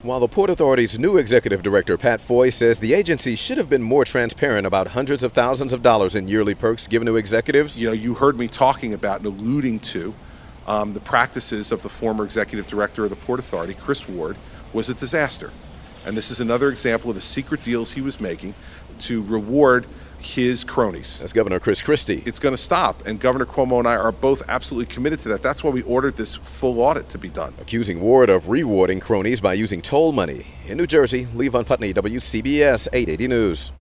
While the Port Authority's new executive director, Pat Foy, says the agency should have been more transparent about hundreds of thousands of dollars in yearly perks given to executives. You heard me talking about and alluding to the practices of the former executive director of the Port Authority, Chris Ward, was a disaster. And this is another example of the secret deals he was making to reward his cronies. That's Governor Chris Christie. It's going to stop, and Governor Cuomo and I are both absolutely committed to that. That's why we ordered this full audit to be done. Accusing Ward of rewarding cronies by using toll money. In New Jersey, Levon Putney, WCBS 880 News.